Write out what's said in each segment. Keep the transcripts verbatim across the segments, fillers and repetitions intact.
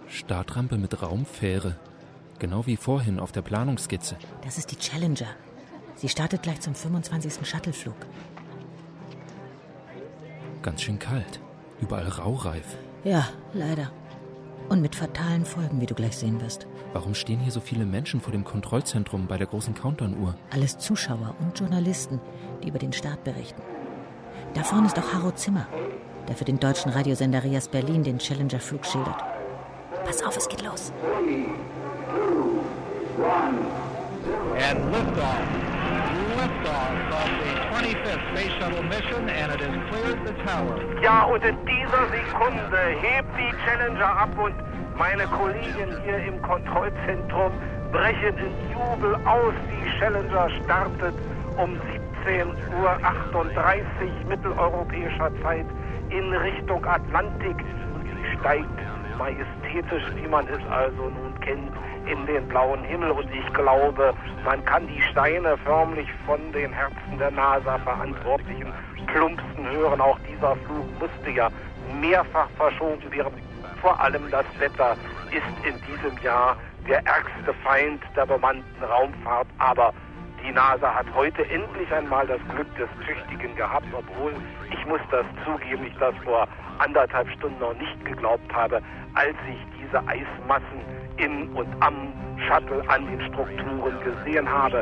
Startrampe mit Raumfähre. Genau wie vorhin auf der Planungsskizze. Das ist die Challenger. Sie startet gleich zum fünfundzwanzigsten Shuttleflug. Ganz schön kalt. Überall raureif. Ja, leider. Und mit fatalen Folgen, wie du gleich sehen wirst. Warum stehen hier so viele Menschen vor dem Kontrollzentrum bei der großen Countdown-Uhr? Alles Zuschauer und Journalisten, die über den Start berichten. Da vorne ist auch Harro Zimmer, der für den deutschen Radiosender Rias Berlin den Challenger-Flug schildert. Pass auf, es geht los. Three, two, one. And liftoff. Liftoff of the twenty-fifth Space Shuttle mission, and it has cleared the tower. Ja, und in dieser Sekunde hebt die Challenger ab und meine Kollegen hier im Kontrollzentrum brechen in Jubel aus. Die Challenger startet um siebzehn Uhr achtunddreißig mitteleuropäischer Zeit in Richtung Atlantik. Und sie steigt majestätisch, wie man es also nun kennt, in den blauen Himmel. Und ich glaube, man kann die Steine förmlich von den Herzen der NASA-Verantwortlichen plumpsen hören. Auch dieser Flug musste ja mehrfach verschoben werden. Vor allem das Wetter ist in diesem Jahr der ärgste Feind der bemannten Raumfahrt. Aber die NASA hat heute endlich einmal das Glück des Tüchtigen gehabt, obwohl, ich muss das zugeben, ich das vor anderthalb Stunden noch nicht geglaubt habe, als ich diese Eismassen in und am Shuttle an den Strukturen gesehen habe.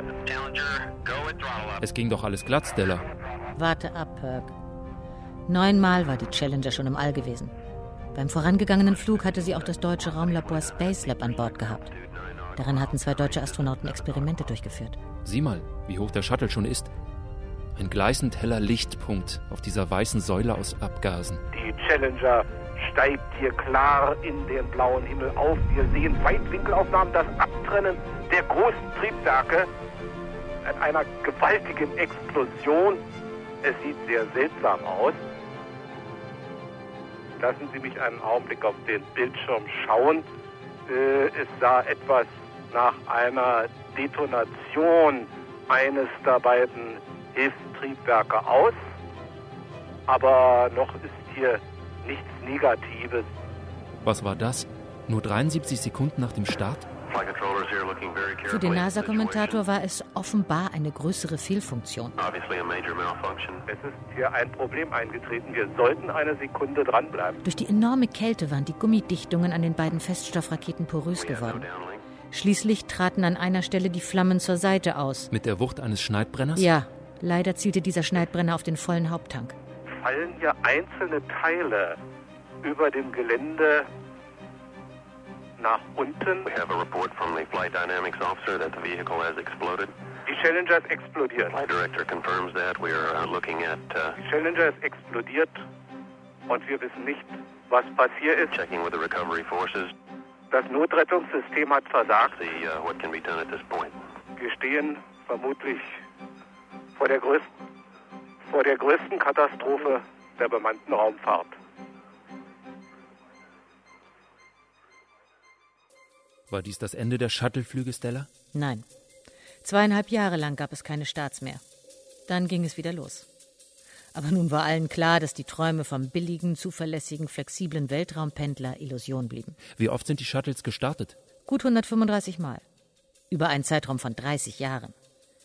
Es ging doch alles glatt, Stella. Warte ab, Perk. Neunmal war die Challenger schon im All gewesen. Beim vorangegangenen Flug hatte sie auch das deutsche Raumlabor Space Lab an Bord gehabt. Darin hatten zwei deutsche Astronauten Experimente durchgeführt. Sieh mal, wie hoch der Shuttle schon ist. Ein gleißend heller Lichtpunkt auf dieser weißen Säule aus Abgasen. Die Challenger steigt hier klar in den blauen Himmel auf. Wir sehen Weitwinkelaufnahmen, das Abtrennen der großen Triebwerke in einer gewaltigen Explosion. Es sieht sehr seltsam aus. Lassen Sie mich einen Augenblick auf den Bildschirm schauen. Äh, es sah etwas nach einer Detonation eines der beiden Hilfstriebwerke aus. Aber noch ist hier nichts Negatives. Was war das? Nur dreiundsiebzig Sekunden nach dem Start? Für den NASA-Kommentator war es offenbar eine größere Fehlfunktion. Es ist hier ein Problem eingetreten. Wir sollten eine Sekunde dranbleiben. Durch die enorme Kälte waren die Gummidichtungen an den beiden Feststoffraketen porös geworden. Schließlich traten an einer Stelle die Flammen zur Seite aus. Mit der Wucht eines Schneidbrenners? Ja, leider zielte dieser Schneidbrenner auf den vollen Haupttank. Fallen hier einzelne Teile über dem Gelände nach unten. We have a report from the flight dynamics officer that the vehicle has exploded. Die Challenger ist explodiert. Flight director confirms that. We are uh, looking at uh, Die Challenger ist explodiert und wir wissen nicht, was passiert ist. checking with the recovery forces. Das Notrettungssystem hat versagt. See uh, what can be done at this point. Wir stehen vermutlich vor der größten, vor der größten Katastrophe der bemannten Raumfahrt. War dies das Ende der Shuttleflüge, Stella? Nein. Zweieinhalb Jahre lang gab es keine Starts mehr. Dann ging es wieder los. Aber nun war allen klar, dass die Träume vom billigen, zuverlässigen, flexiblen Weltraumpendler Illusion blieben. Wie oft sind die Shuttles gestartet? Gut hundertfünfunddreißig Mal. Über einen Zeitraum von dreißig Jahren.